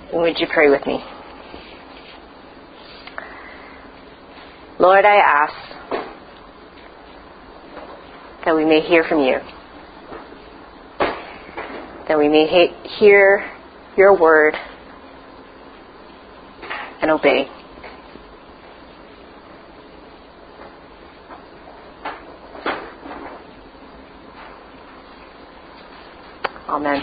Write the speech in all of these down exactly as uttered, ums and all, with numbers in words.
Would you pray with me? Lord, I ask that we may hear from you, that we may he- hear your word and obey. Amen.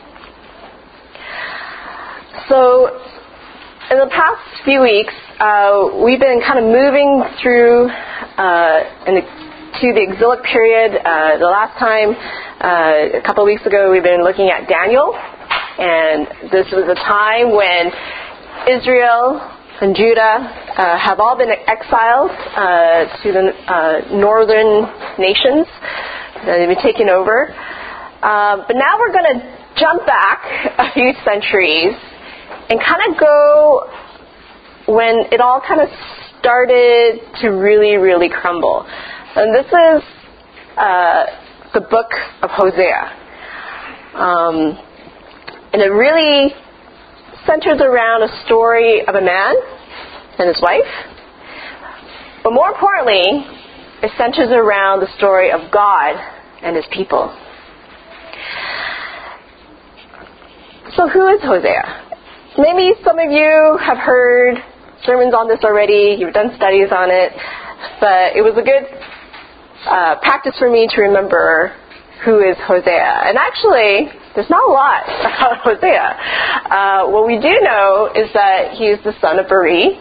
So, in the past few weeks, uh, we've been kind of moving through uh, in the, to the exilic period. Uh, the last time, uh, a couple of weeks ago, we've been looking at Daniel, and this was a time when Israel and Judah uh, have all been exiled uh, to the uh, northern nations. Uh, they've been taken over. Uh, but now we're going to jump back a few centuries and kind of go when it all kind of started to really, really crumble. And this is uh, the book of Hosea. Um, and it really centers around a story of a man and his wife. But more importantly, it centers around the story of God and his people. So who is Hosea? Maybe some of you have heard sermons on this already. You've done studies on it. But it was a good uh, practice for me to remember who is Hosea. And actually, there's not a lot about Hosea. Uh, what we do know is that he's the son of Beri.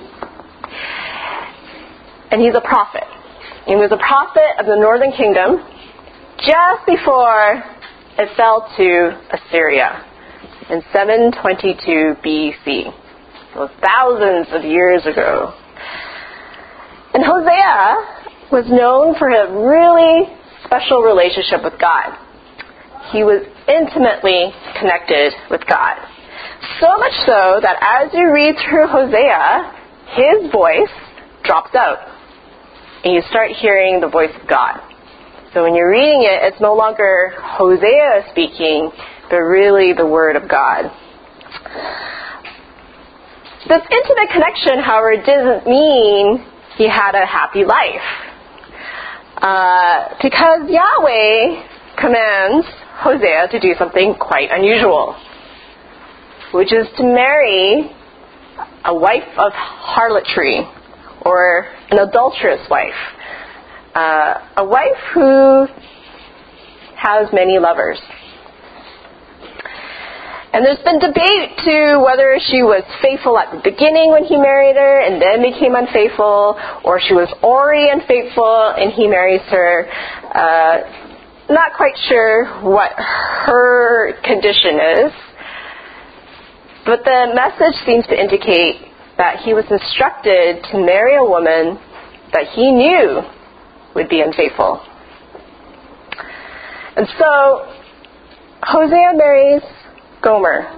And he's a prophet. He was a prophet of the northern kingdom just before it fell to Assyria in seven twenty-two B C. So thousands of years ago. And Hosea was known for a really special relationship with God. He was intimately connected with God. So much so that as you read through Hosea, his voice drops out. And you start hearing the voice of God. So when you're reading it, it's no longer Hosea speaking, but really the Word of God. This intimate connection, however, doesn't mean he had a happy life. Uh, because Yahweh commands Hosea to do something quite unusual, which is to marry a wife of harlotry, or an adulterous wife. Uh, a wife who has many lovers. And there's been debate, too, whether she was faithful at the beginning when he married her and then became unfaithful, or she was already unfaithful and he marries her. Uh, not quite sure what her condition is. But the message seems to indicate that he was instructed to marry a woman that he knew would be unfaithful. And so Hosea marries Gomer.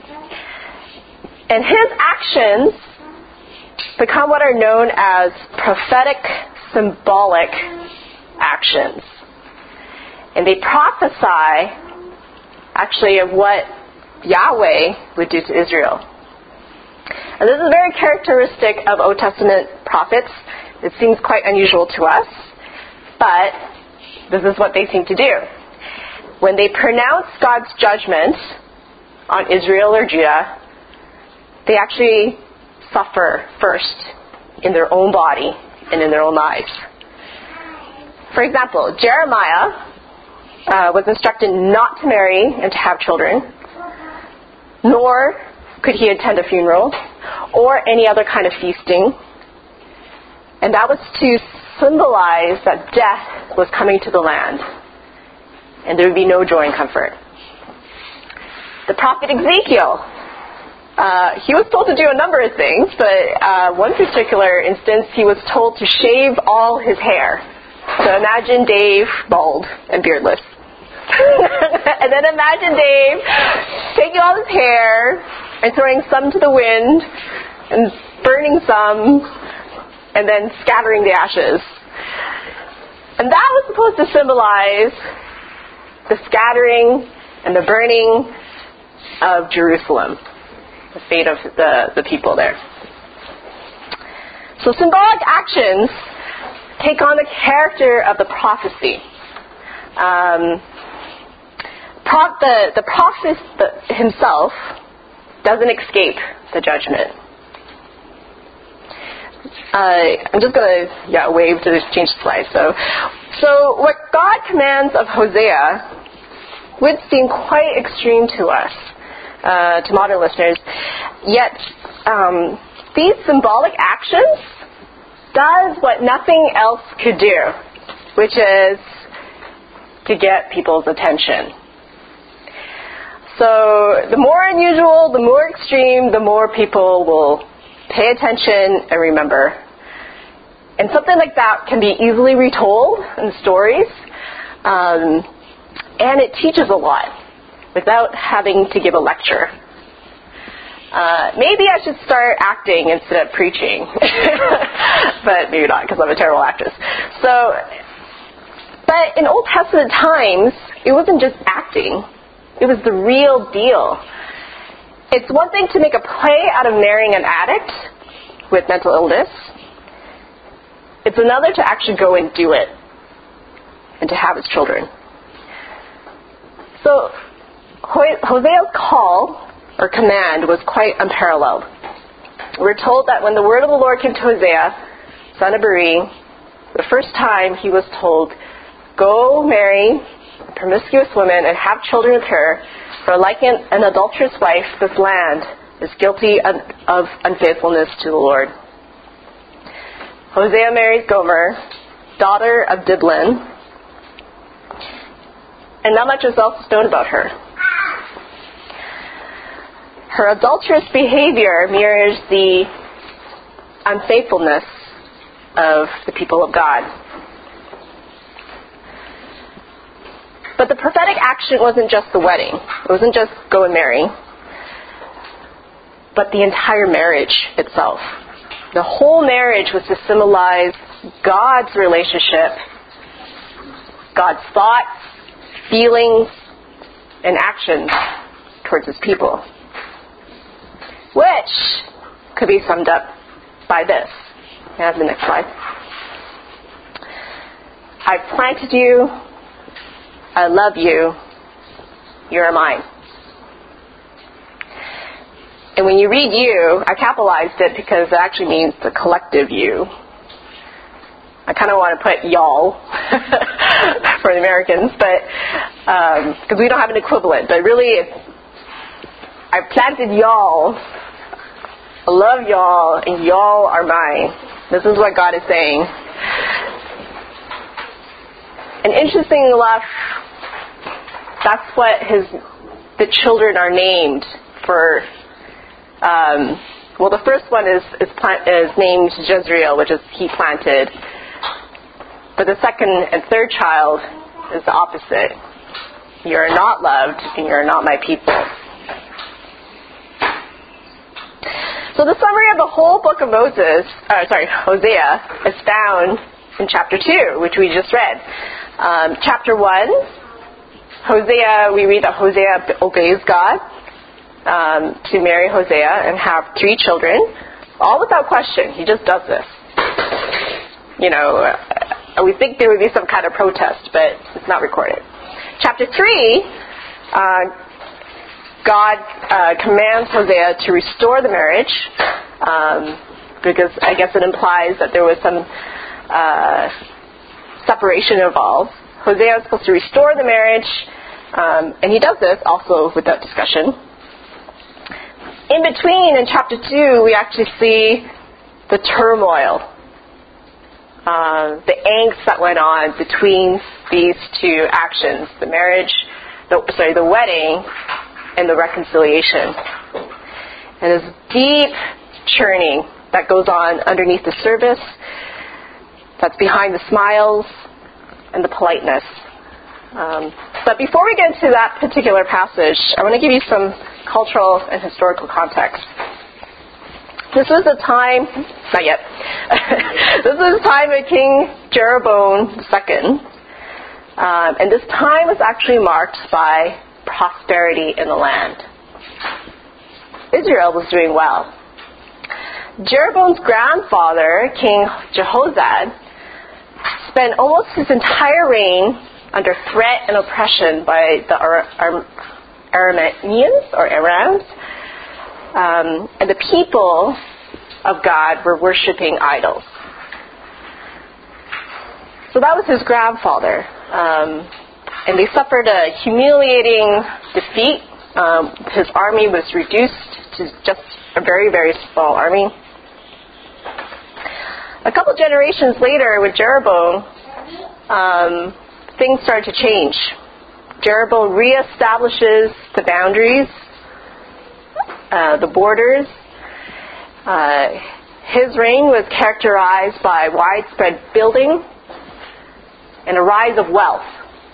And his actions become what are known as prophetic symbolic actions. And they prophesy actually of what Yahweh would do to Israel. And this is very characteristic of Old Testament prophets. It seems quite unusual to us, but this is what they seem to do. When they pronounce God's judgment on Israel or Judah, they actually suffer first in their own body and in their own lives. For example, Jeremiah uh, was instructed not to marry and to have children, nor could he attend a funeral or any other kind of feasting. And that was to symbolize that death was coming to the land and there would be no joy and comfort. The prophet Ezekiel, uh, he was told to do a number of things, but uh, one particular instance, he was told to shave all his hair. So imagine Dave bald and beardless. And then imagine Dave taking all his hair and throwing some to the wind and burning some and then scattering the ashes. And that was supposed to symbolize the scattering and the burning of Jerusalem. the fate of the, the people there. So symbolic actions take on the character of the prophecy. Um, pro- the, the prophet himself doesn't escape the judgment. Uh, I'm just going to yeah, wave to change the slide. So, so what God commands of Hosea would seem quite extreme to us, uh, to modern listeners. Yet, um, these symbolic actions does what nothing else could do, which is to get people's attention. So the more unusual, the more extreme, the more people will pay attention and remember. And something like that can be easily retold in stories, um, and it teaches a lot without having to give a lecture. Uh, maybe I should start acting instead of preaching, but maybe not because I'm a terrible actress. So, but in Old Testament times, it wasn't just acting. It was the real deal. It's one thing to make a play out of marrying an addict with mental illness. It's another to actually go and do it and to have his children. So Hosea's call or command was quite unparalleled. We're told that when the word of the Lord came to Hosea, son of Beeri, the first time he was told, go marry a promiscuous woman and have children with her, for like an, an adulterous wife, this land is guilty of, of unfaithfulness to the Lord. Hosea marries Gomer, daughter of Diblaim, and not much else is known about her. Her adulterous behavior mirrors the unfaithfulness of the people of God. But the prophetic action wasn't just the wedding. It wasn't just go and marry, but the entire marriage itself. The whole marriage was to symbolize God's relationship, God's thoughts, feelings, and actions towards his people, which could be summed up by this. Can I have the next slide? I planted you, I love you, you're mine. And when you read you, I capitalized it because it actually means the collective you. I kind of want to put y'all for the Americans, but because um, we don't have an equivalent. But really, it's, I planted y'all, I love y'all, and y'all are mine. This is what God is saying. And interestingly enough, that's what his the children are named for. Um, well, the first one is is, plant, is named Jezreel, which is he planted. But the second and third child is the opposite. You are not loved, and you are not my people. So the summary of the whole book of Moses, uh, sorry, Hosea, is found in chapter two, which we just read. Um, chapter one, Hosea, we read that Hosea obeys God um, to marry Hosea and have three children, all without question. He just does this. You know, uh, we think there would be some kind of protest, but it's not recorded. Chapter three, uh, God uh, commands Hosea to restore the marriage, um, because I guess it implies that there was some uh, separation involved. Hosea is supposed to restore the marriage, um, and he does this also without discussion. In between, in chapter two, we actually see the turmoil, uh, the angst that went on between these two actions, the marriage, the, sorry, the wedding, and the reconciliation. And this deep churning that goes on underneath the surface, that's behind the smiles and the politeness. Um, but before we get into that particular passage, I want to give you some cultural and historical context. This was a time, not yet, this was a time of King Jeroboam the second, um, and this time was actually marked by prosperity in the land. Israel was doing well. Jeroboam's grandfather, King Jehoshaphat, spent almost his entire reign under threat and oppression by the Ar- Ar- Arameans or Arams, um, and the people of God were worshiping idols. So that was his grandfather, um, and they suffered a humiliating defeat. Um, his army was reduced to just a very, very small army. A couple generations later, with Jeroboam, um, things started to change. Jeroboam reestablishes the boundaries, uh, the borders. Uh, his reign was characterized by widespread building and a rise of wealth.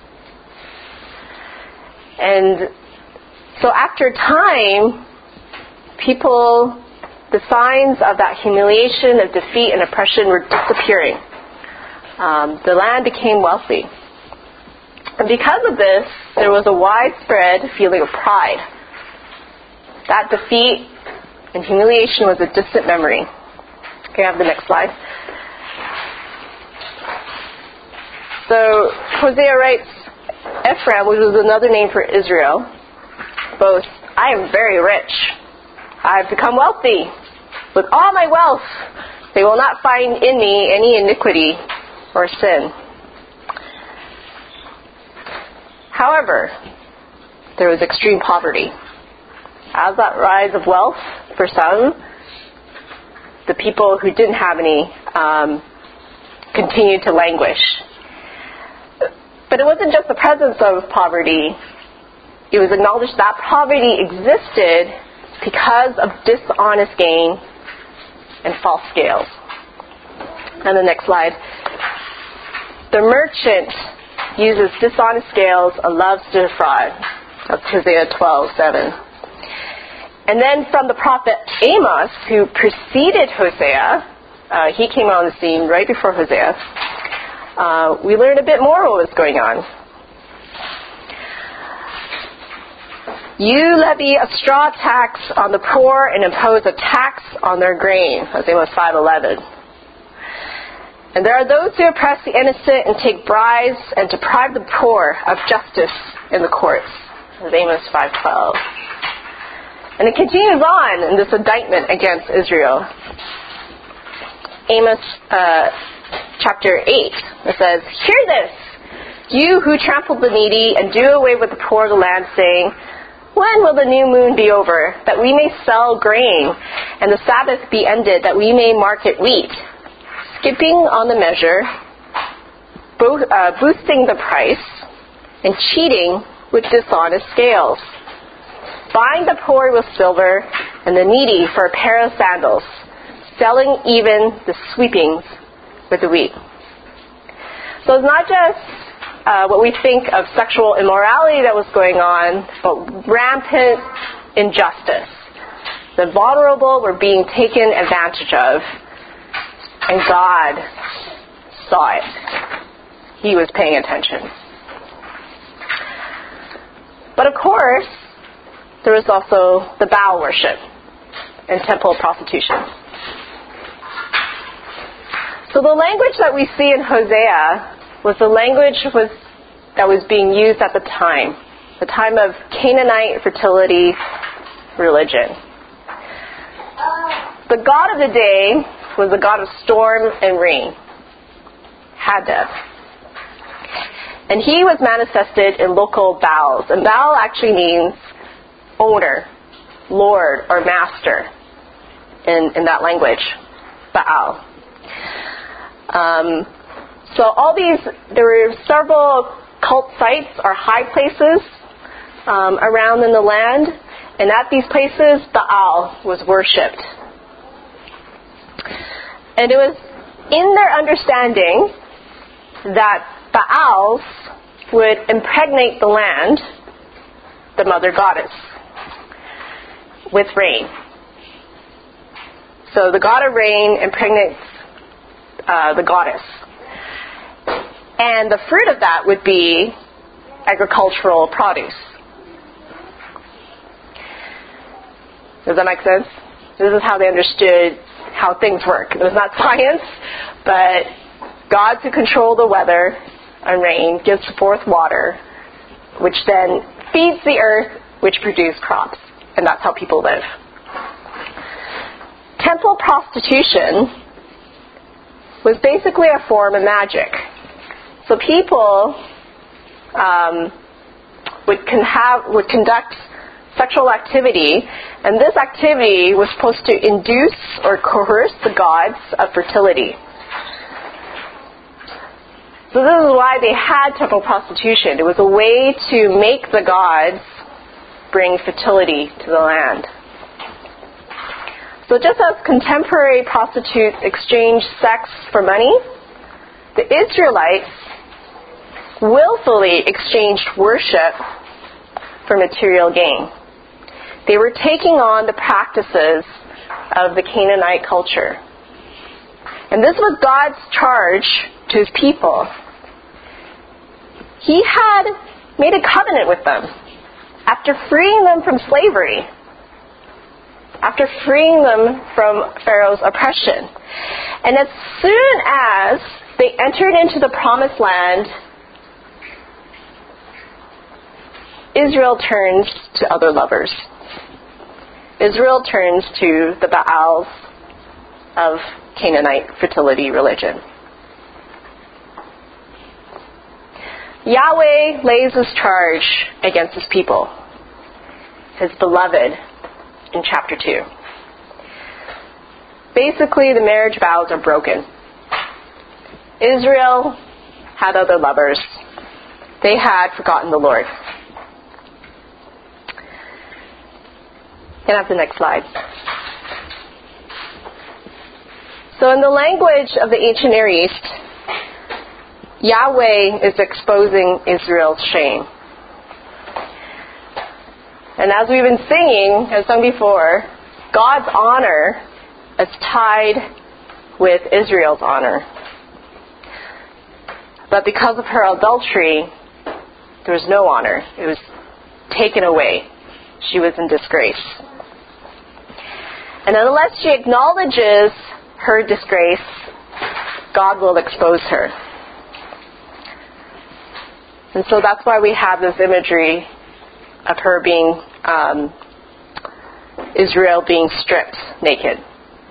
And so after time, people, the signs of that humiliation, of defeat and oppression were disappearing. Um, the land became wealthy. And because of this, there was a widespread feeling of pride. That defeat and humiliation was a distant memory. Can I have the next slide? So Hosea writes, Ephraim, which was another name for Israel, boasts, I am very rich. I have become wealthy. With all my wealth, they will not find in me any iniquity or sin. However, there was extreme poverty. As that rise of wealth for some, the people who didn't have any um, continued to languish. But it wasn't just the presence of poverty. It was acknowledged that poverty existed because of dishonest gain and false scales. And the next slide. The merchant uses dishonest scales and loves to defraud. That's Hosea twelve seven. And then from the prophet Amos, who preceded Hosea, uh, he came on the scene right before Hosea, uh, we learned a bit more what was going on. You levy a straw tax on the poor and impose a tax on their grain. That's Amos five eleven. And there are those who oppress the innocent and take bribes and deprive the poor of justice in the courts. That's Amos five twelve. And it continues on in this indictment against Israel. Amos uh, chapter eight. It says, Hear this, you who trample the needy and do away with the poor of the land, saying, When will the new moon be over, that we may sell grain, and the Sabbath be ended, that we may market wheat? Skipping on the measure, bo- uh, boosting the price, and cheating with dishonest scales. Buying the poor with silver, and the needy for a pair of sandals, selling even the sweepings with the wheat. So it's not just uh, what we think of sexual immorality that was going on, but rampant injustice. The vulnerable were being taken advantage of, and God saw it. He was paying attention. But of course, there was also the Baal worship and temple prostitution. So the language that we see in Hosea was the language was, that was being used at the time, the time of Canaanite fertility religion. The god of the day was the god of storm and rain, Hadad. And he was manifested in local Baals. And Baal actually means owner, lord, or master in, in that language, Baal. Um, so all these, there were several cult sites or high places um, around in the land, and at these places, Baal was worshipped. And it was in their understanding that Baals would impregnate the land, the mother goddess, with rain. So the god of rain impregnates uh, the goddess. And the fruit of that would be agricultural produce. Does that make sense? This is how they understood how things work. It was not science, but gods who control the weather and rain gives forth water, which then feeds the earth, which produce crops. And that's how people live. Temple prostitution was basically a form of magic. So people um, would, con- have, would conduct sexual activity, and this activity was supposed to induce or coerce the gods of fertility. So this is why they had temple prostitution. It was a way to make the gods bring fertility to the land. So just as contemporary prostitutes exchanged sex for money, the Israelites willfully exchanged worship for material gain. They were taking on the practices of the Canaanite culture. And this was God's charge to his people. He had made a covenant with them after freeing them from slavery, after freeing them from Pharaoh's oppression. And as soon as they entered into the promised land, Israel turns to other lovers. Israel turns to the Baals of Canaanite fertility religion. Yahweh lays his charge against his people, his beloved, in chapter two. Basically, the marriage vows are broken. Israel had other lovers. They had forgotten the Lord. Can I have the next slide? So in the language of the ancient Near East, Yahweh is exposing Israel's shame. And as we've been singing, as sung before, God's honor is tied with Israel's honor. But because of her adultery, there was no honor. It was taken away. She was in disgrace. And unless she acknowledges her disgrace, God will expose her. And so that's why we have this imagery of her being, um, Israel being stripped naked.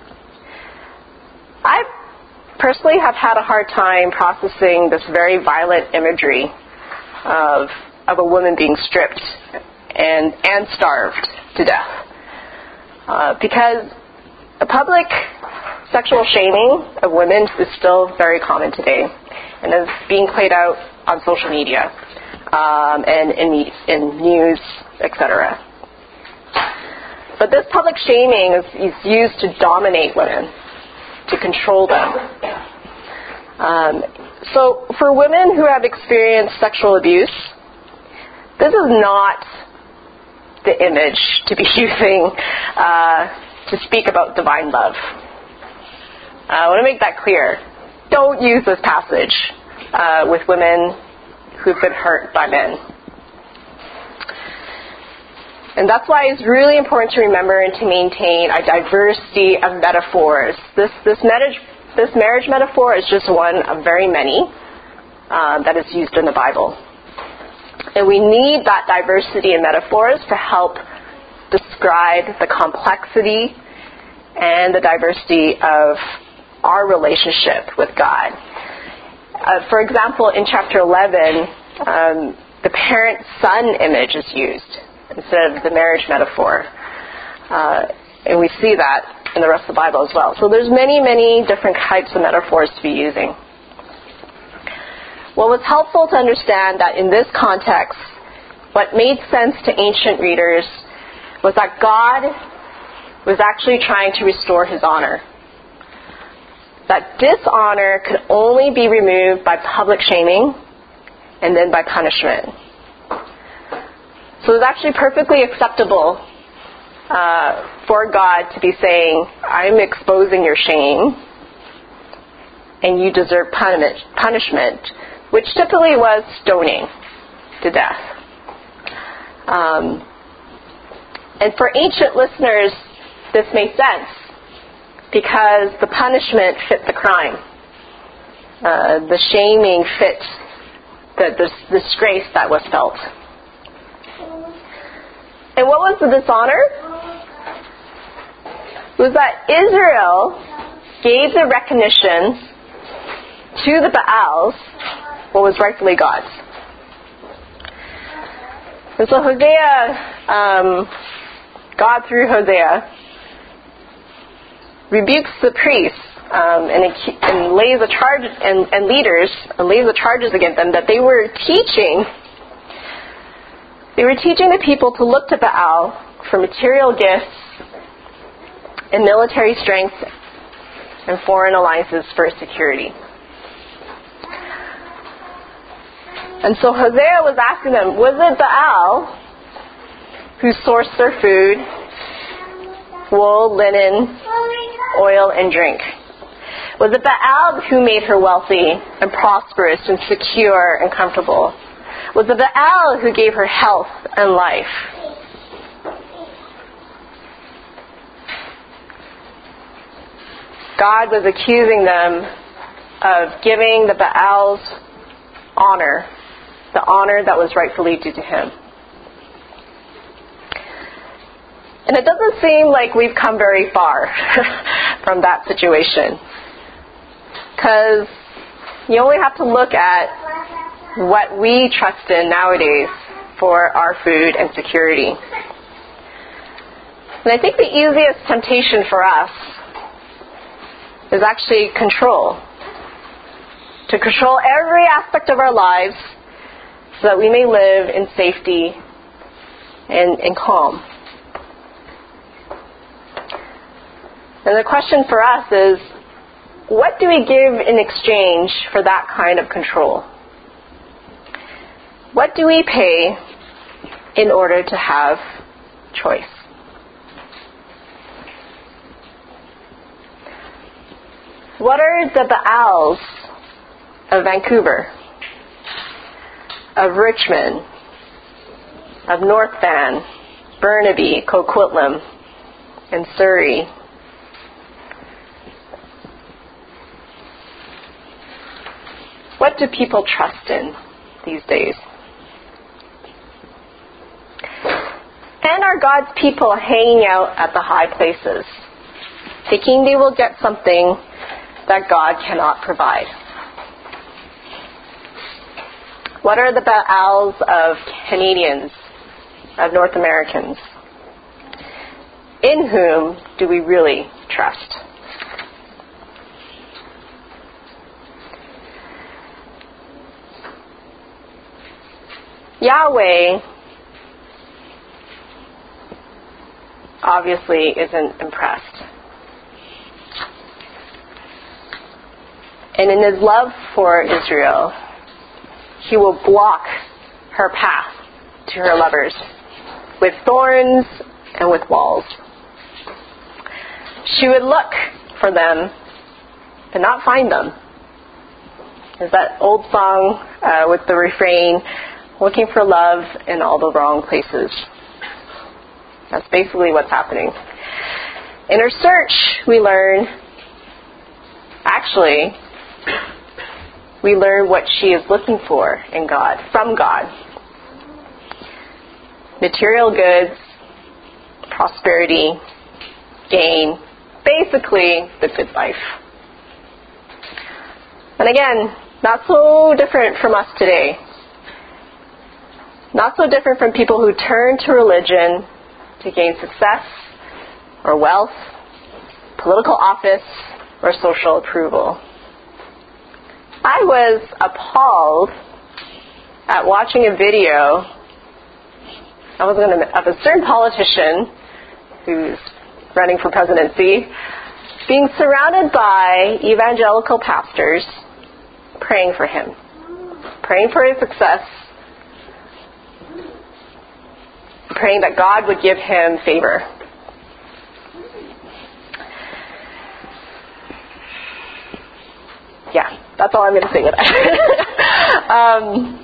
I personally have had a hard time processing this very violent imagery of, of a woman being stripped and, and starved to death. Uh, because a public sexual shaming of women is still very common today and is being played out on social media um, and in, in news, et cetera. But this public shaming is, is used to dominate women, to control them. Um, so for women who have experienced sexual abuse, this is not the image to be using uh, to speak about divine love. Uh, I want to make that clear. Don't use this passage uh, with women who've been hurt by men. And that's why it's really important to remember and to maintain a diversity of metaphors. This this marriage this marriage metaphor is just one of very many uh, that is used in the Bible. And we need that diversity in metaphors to help describe the complexity and the diversity of our relationship with God. Uh, for example, in chapter eleven, um, the parent-son image is used instead of the marriage metaphor. Uh, and we see that in the rest of the Bible as well. So there's many, many different types of metaphors to be using. Well, it's helpful to understand that in this context, what made sense to ancient readers was that God was actually trying to restore his honor. That dishonor could only be removed by public shaming and then by punishment. So it's actually perfectly acceptable uh, for God to be saying, I'm exposing your shame and you deserve punishment, which typically was stoning to death. Um, and for ancient listeners, this made sense because the punishment fit the crime. Uh, the shaming fit the, the disgrace that was felt. And what was the dishonor? It was that Israel gave the recognition to the Baals what was rightfully God's. And so Hosea, um, God through Hosea, rebukes the priests um, and, and lays a charge and, and leaders and lays the charges against them that they were teaching. They were teaching the people to look to Baal for material gifts and military strength and foreign alliances for security. And so Hosea was asking them, was it Baal who sourced their food, wool, linen, oil, and drink? Was it Baal who made her wealthy and prosperous and secure and comfortable? Was it Baal who gave her health and life? God was accusing them of giving the Baals honor, the honor that was rightfully due to him. And it doesn't seem like we've come very far from that situation. Because you only have to look at what we trust in nowadays for our food and security. And I think the easiest temptation for us is actually control. To control every aspect of our lives so that we may live in safety and, and calm. And the question for us is, what do we give in exchange for that kind of control? What do we pay in order to have choice? What are the Baals of Vancouver, of Richmond, of North Van, Burnaby, Coquitlam, and Surrey? What do people trust in these days? And are God's people hanging out at the high places, thinking they will get something that God cannot provide? What are the Baals of Canadians, of North Americans? In whom do we really trust? Yahweh obviously isn't impressed. And in his love for Israel, he will block her path to her lovers with thorns and with walls. She would look for them but not find them. There's that old song uh, with the refrain, looking for love in all the wrong places. That's basically what's happening. In her search, we learn, actually, we learn what she is looking for in God, from God. Material goods, prosperity, gain, basically the good life. And again, not so different from us today. Not so different from people who turn to religion to gain success or wealth, political office, or social approval. I was appalled at watching a video I was gonna, of a certain politician who's running for presidency being surrounded by evangelical pastors praying for him, praying for his success, praying that God would give him favor. Yeah, that's all I'm going to say with that. um,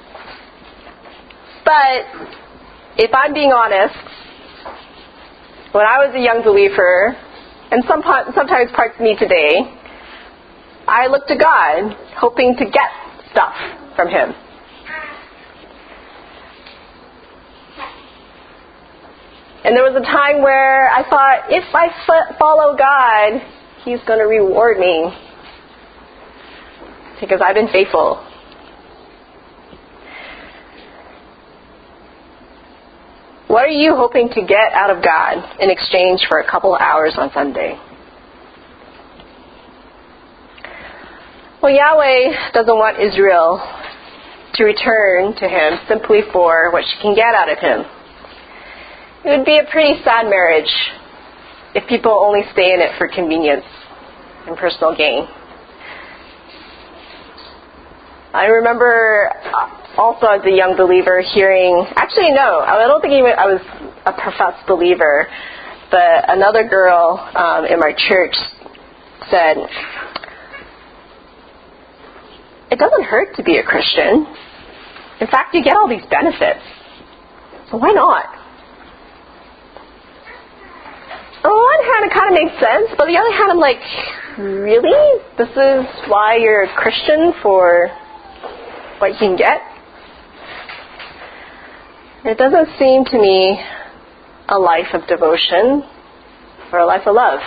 but if I'm being honest, when I was a young believer, and some, sometimes parts of me today, I looked to God, hoping to get stuff from Him. And there was a time where I thought, if I f- follow God, He's going to reward me because I've been faithful. What are you hoping to get out of God in exchange for a couple of hours on Sunday? Well, Yahweh doesn't want Israel to return to Him simply for what she can get out of Him. It would be a pretty sad marriage if people only stay in it for convenience and personal gain. I remember also as a young believer hearing, actually no, I don't think even I was a professed believer, but another girl um, in my church said, it doesn't hurt to be a Christian. In fact, you get all these benefits. So why not? On the one hand, it kind of makes sense, but on the other hand, I'm like, really? This is why you're a Christian, for what you can get? It doesn't seem to me a life of devotion or a life of love.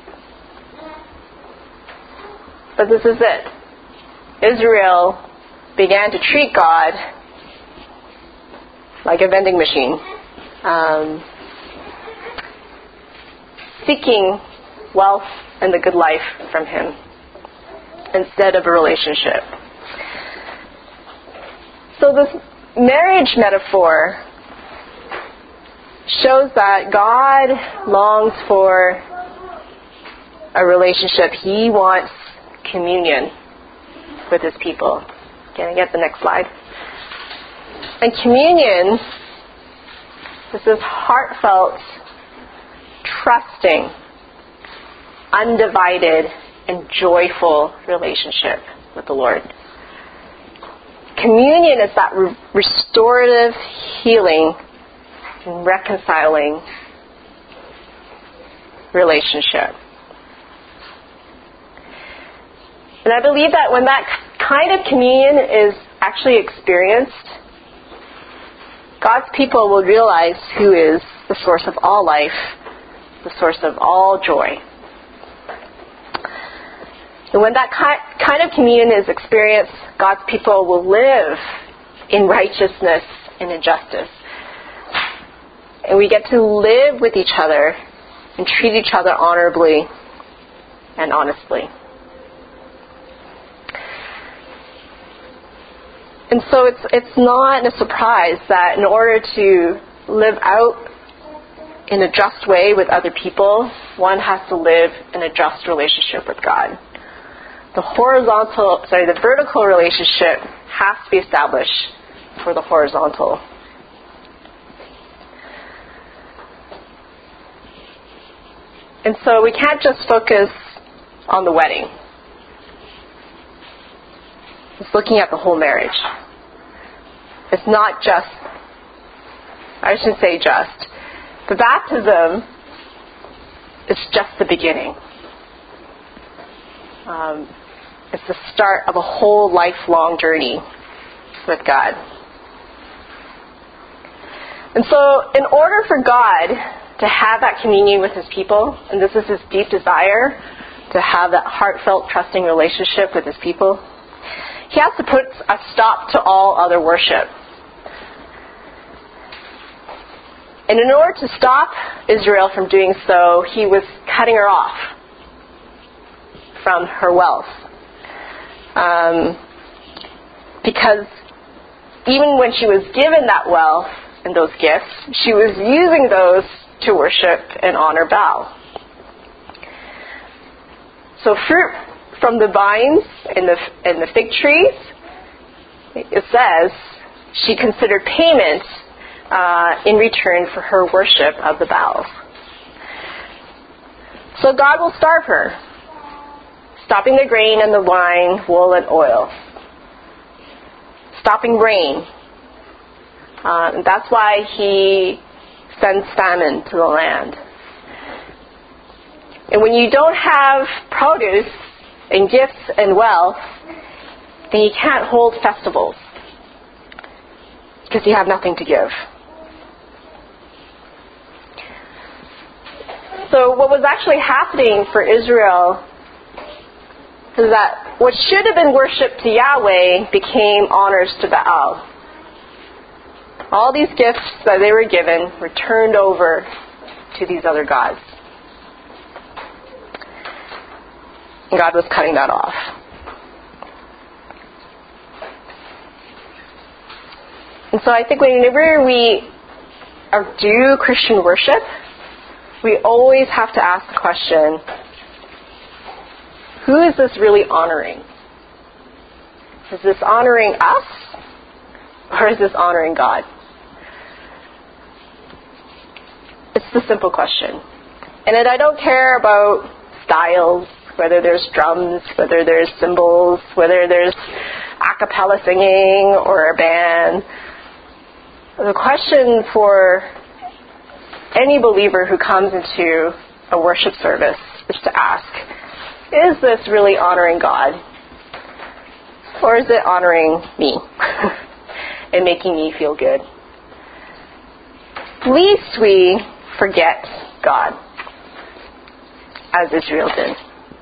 But this is it. Israel began to treat God like a vending machine, um, seeking wealth and the good life from Him instead of a relationship. So this marriage metaphor shows that God longs for a relationship. He wants communion with His people. Can I get the next slide? And communion, this is heartfelt, trusting, undivided, and joyful relationship with the Lord. Communion is that re- restorative, healing, and reconciling relationship. And I believe that when that kind of communion is actually experienced, God's people will realize who is the source of all life, the source of all joy. And when that kind of communion is experienced, God's people will live in righteousness and in justice. And we get to live with each other and treat each other honorably and honestly. And so it's it's not a surprise that in order to live out in a just way with other people, one has to live in a just relationship with God. The horizontal, sorry, the vertical relationship has to be established for the horizontal. And so we can't just focus on the wedding. It's looking at the whole marriage. It's not just, I shouldn't say just, the baptism is just the beginning. Um, it's the start of a whole lifelong journey with God. And so in order for God to have that communion with His people, and this is His deep desire, to have that heartfelt, trusting relationship with His people, He has to put a stop to all other worship. And in order to stop Israel from doing so, He was cutting her off from her wealth. Um, because even when she was given that wealth and those gifts, she was using those to worship and honor Baal. So fruit from the vines and the, and the fig trees, it says, she considered payment uh, in return for her worship of the Baals. So God will starve her, stopping the grain and the wine, wool and oil, stopping rain. Uh, and that's why He sends famine to the land. And when you don't have produce and gifts and wealth, then you can't hold festivals because you have nothing to give. So what was actually happening for Israel is that what should have been worshipped to Yahweh became honors to Baal. All these gifts that they were given were turned over to these other gods. And God was cutting that off. And so I think whenever we do Christian worship, we always have to ask the question, who is this really honoring? Is this honoring us, or is this honoring God? It's the simple question. And then I don't care about styles, whether there's drums, whether there's cymbals, whether there's a cappella singing or a band. The question for any believer who comes into a worship service is to ask, is this really honoring God? Or is it honoring me and making me feel good? Least we forget God, as Israel did.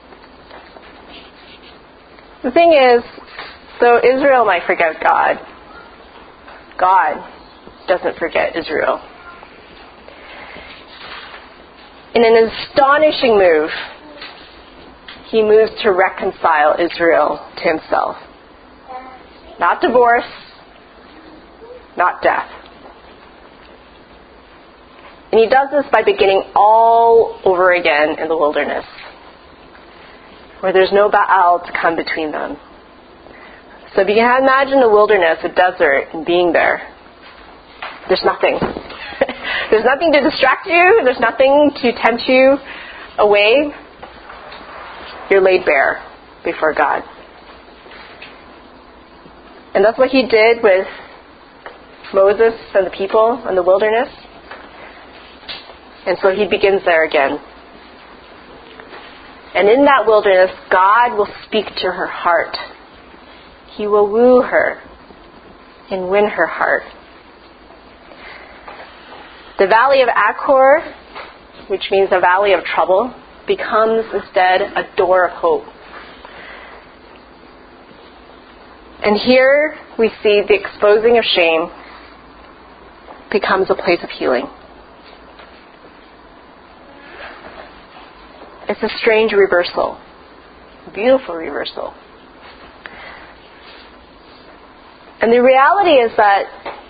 The thing is, though Israel might forget God, God doesn't forget Israel. In an astonishing move, he moves to reconcile Israel to himself. Not divorce, not death. And he does this by beginning all over again in the wilderness, where there's no Baal to come between them. So if you can imagine a wilderness, a desert, and being there, there's nothing. There's nothing to distract you. There's nothing to tempt you away. You're laid bare before God. And that's what he did with Moses and the people in the wilderness. And so he begins there again. And in that wilderness, God will speak to her heart. He will woo her and win her heart. The valley of Achor, which means a valley of trouble, becomes instead a door of hope. And here we see the exposing of shame becomes a place of healing. It's a strange reversal, a beautiful reversal. And the reality is that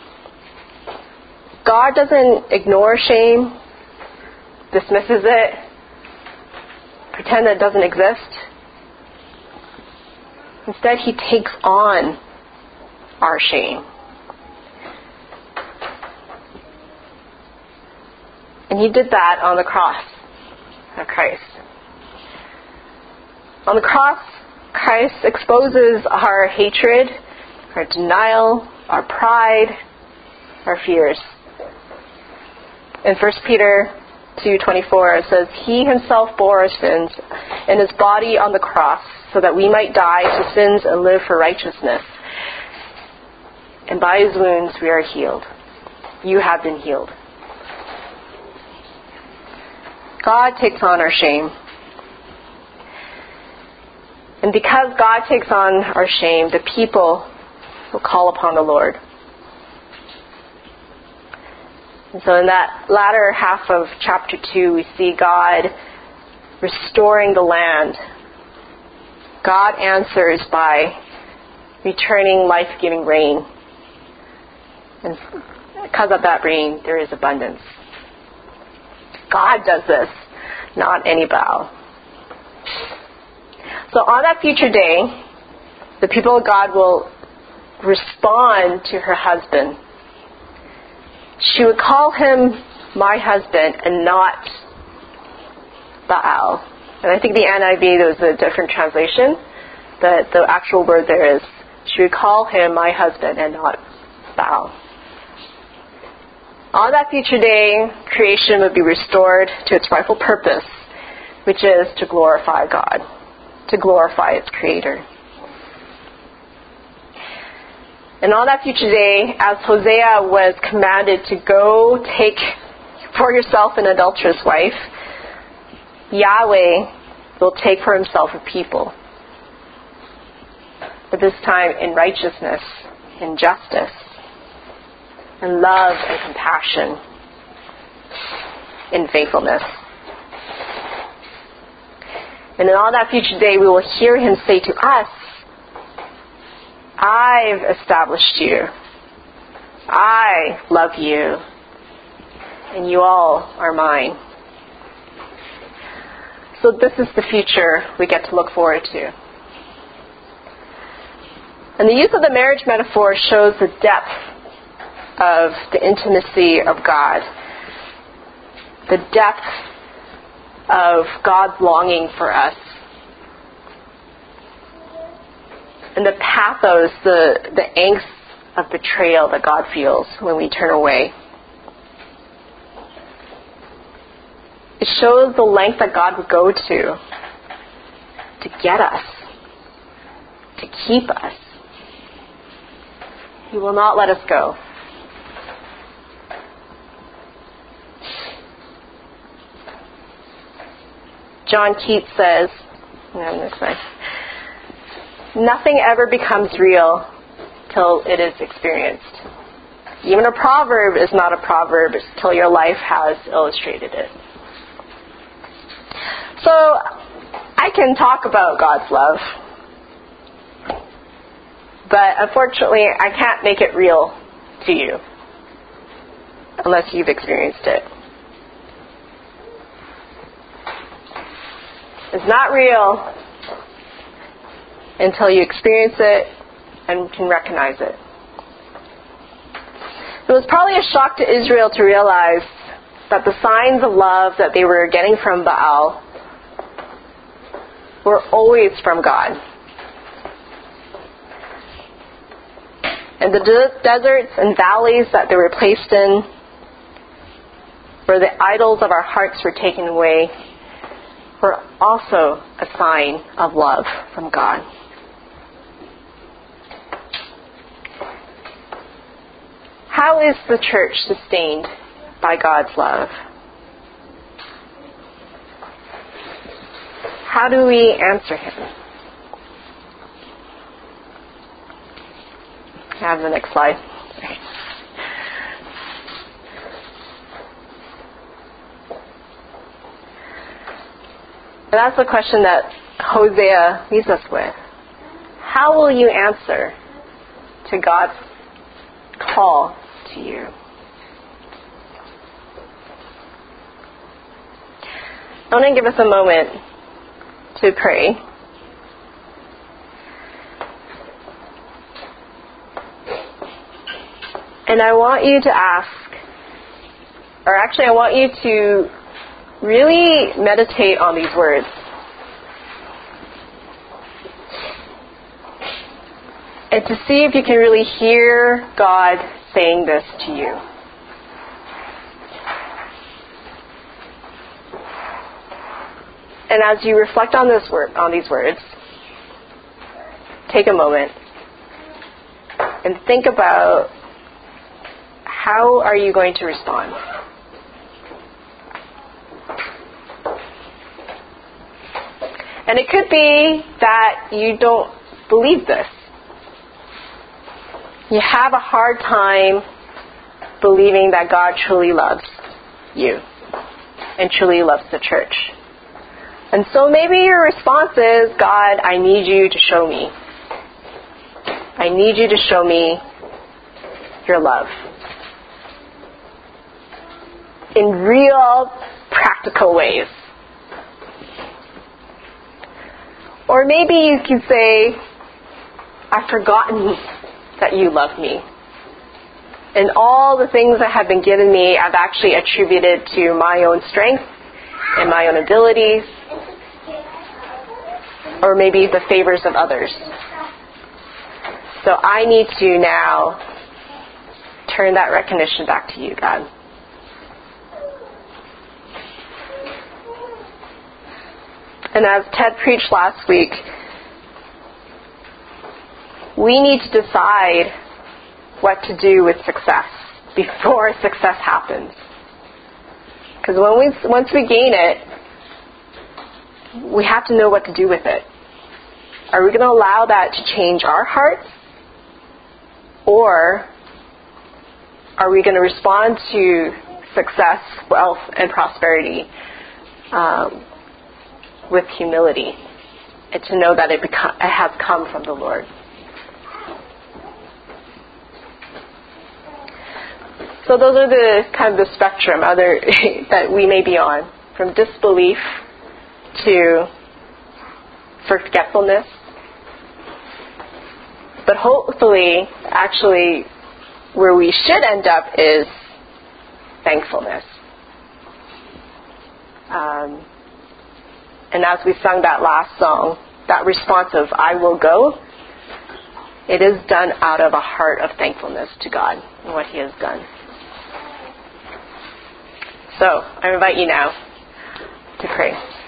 God doesn't ignore shame, dismisses it, pretend that it doesn't exist. Instead, he takes on our shame. And he did that on the cross of Christ. On the cross, Christ exposes our hatred, our denial, our pride, our fears. In First Peter two twenty-four, it says, he himself bore our sins in his body on the cross so that we might die to sins and live for righteousness. And by his wounds we are healed. You have been healed. God takes on our shame. And because God takes on our shame, the people will call upon the Lord. And so in that latter half of chapter two, we see God restoring the land. God answers by returning life-giving rain. And because of that rain, there is abundance. God does this, not any Baal. So on that future day, the people of God will respond to her husband. She would call him my husband and not Baal. And I think the N I V, there was a different translation. The, the actual word there is, she would call him my husband and not Baal. On that future day, creation would be restored to its rightful purpose, which is to glorify God, to glorify its Creator. And on that future day, as Hosea was commanded to go take for yourself an adulterous wife, Yahweh will take for himself a people. But this time in righteousness, in justice, in love and compassion, in faithfulness. And in on that future day, we will hear him say to us, I've established you. I love you. And you all are mine. So this is the future we get to look forward to. And the use of the marriage metaphor shows the depth of the intimacy of God, the depth of God's longing for us, and the pathos, the, the angst of betrayal that God feels when we turn away. It shows the length that God would go to to get us, to keep us. He will not let us go. John Keats says, no, this way, nothing ever becomes real till it is experienced. Even a proverb is not a proverb till your life has illustrated it. So, I can talk about God's love, but unfortunately I can't make it real to you unless you've experienced it. It's not real until you experience it and can recognize it. It was probably a shock to Israel to realize that the signs of love that they were getting from Baal were always from God. And the de- deserts and valleys that they were placed in, where the idols of our hearts were taken away, were also a sign of love from God. How is the church sustained by God's love? How do we answer him? I have the next slide. Sorry. And that's the question that Hosea leaves us with. How will you answer to God's call to you? I want to give us a moment to pray. And I want you to ask, or actually I want you to really meditate on these words. And to see if you can really hear God saying this to you. And as you reflect on this word, on these words, take a moment and think about how are you going to respond. And it could be that you don't believe this. You have a hard time believing that God truly loves you and truly loves the church. And so maybe your response is, God, I need you to show me. I need you to show me your love. In real, practical ways. Or maybe you can say, I've forgotten that you love me. And all the things that have been given me, I've actually attributed to my own strength and my own abilities, or maybe the favors of others. So I need to now turn that recognition back to you, God. And as Ted preached last week, we need to decide what to do with success before success happens. Because when we, once we gain it, we have to know what to do with it. Are we going to allow that to change our hearts? Or are we going to respond to success, wealth, and prosperity um, with humility, and to know that it, beco- it has come from the Lord? So those are the kind of the spectrum other that we may be on, from disbelief to forgetfulness. But hopefully, actually, where we should end up is thankfulness. Um, and as we sung that last song, that response of "I will go," it is done out of a heart of thankfulness to God and what He has done. So I invite you now to pray.